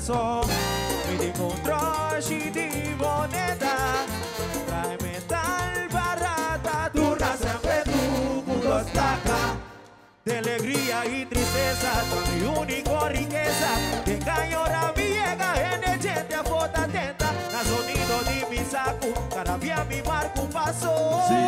corazón. Mi encontró și di moneda. Tráeme tal barata, turna siempre tú, puros placa. De alegría y tristeza, mi único riqueza. Que engañora mi llega en el gente a foto atenta. Na sonido de mi saco, cada día mi barco pasó.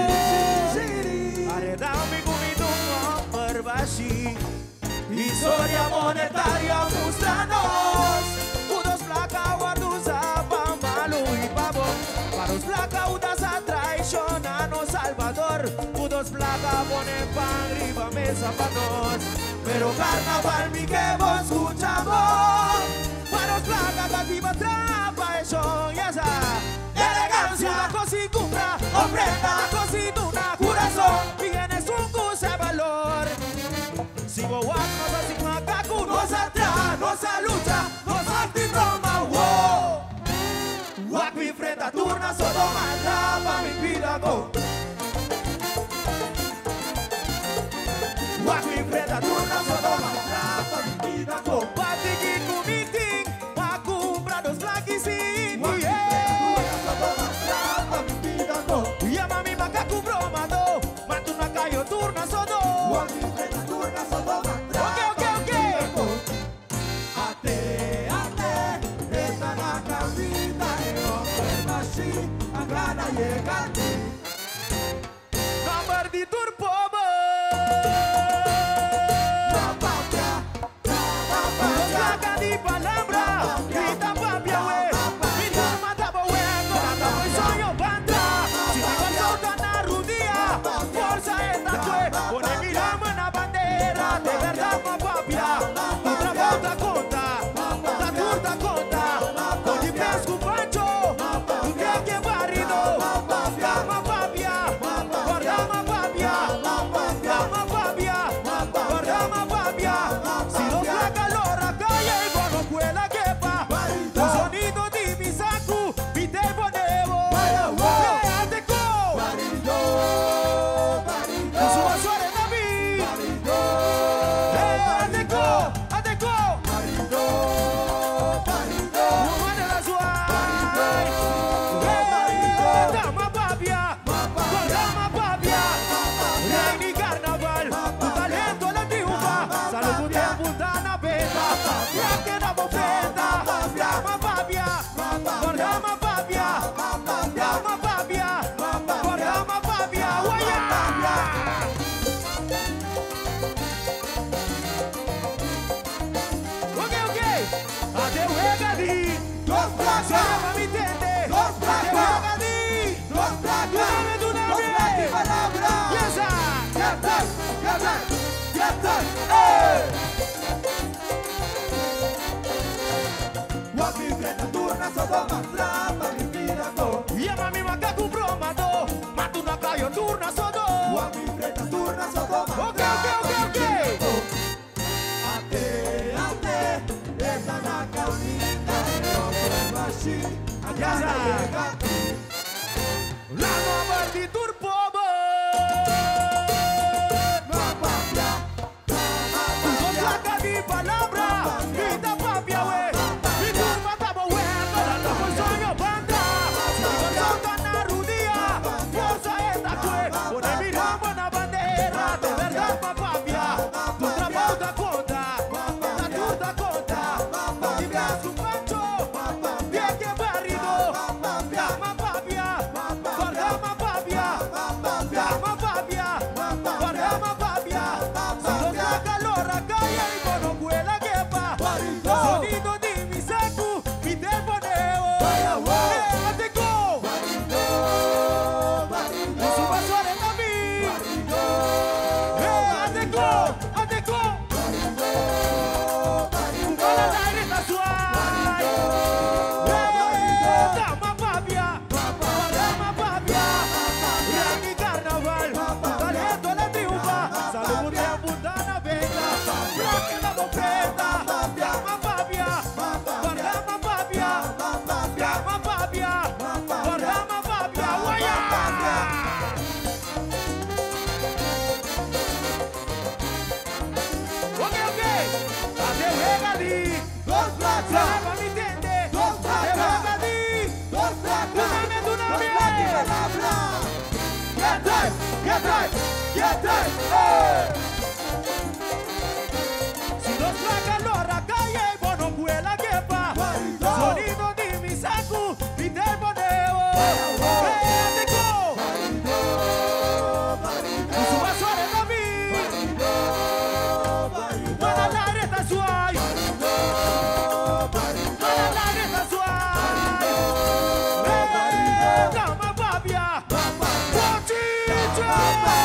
Arredame comido un barbashi. Historia monetaria mostranos. Unos placa guarduza pa malo y pavo. Para los placa udas a traicionano Salvador. Unos placa ponen pan arriba mesa pa' nos. Pero carnaval mi que vos escuchamos. Para los placa cativa trapa eso ya sa. Elegancia una cosicura, ofrenda cosiduna, corazón. Vienes un cuse valor. Si vos guardas así macaco, nos atrás, nos lucha, nos activamos, wow. Guac mi frente turna, solo mandaba mi vida go. Guac mi frente turna, solo mandaba mi vida go. Patiki kumiting, pa comprar los blaquisini. Guac mi frente turna, solo mandaba mi vida go. Llama mi macaco bromado, matu na cayo turna, solo. Guac mi frente turna, solo mandaba. A gana llega a ti. Number di turpobo. La papia. Placa di palabra. Grita papia we. Mi turma tabo we. Con el sueño banda. Si te vas a ganar un día. Forza esta fue. Pone mi rama en la bandera. De verdad ma papia. Otra volta conta. La turta conta. Con el pesco pancho. Llama mi macaco bromado, matu na cayo turna sodo. Guapi freta turna sodo. Ok. Ate, esta na caminita, no así, allá llega. La nueva di turpobo. Placa di palabra, grita papia we. Mi turma tabo we, no fue sueño banda. Si vas a ganar un día, forza esta fue. Pone mi ramo en la bandera, de verdad ma papia. Tu trabajo da conta, la turta conta. Y me hace un pancho, bien que barrido, ma papia. get right, hey. Si los placas lo racaye, bono cuela quepa. Sonido di mi saco y te poneo. Bye.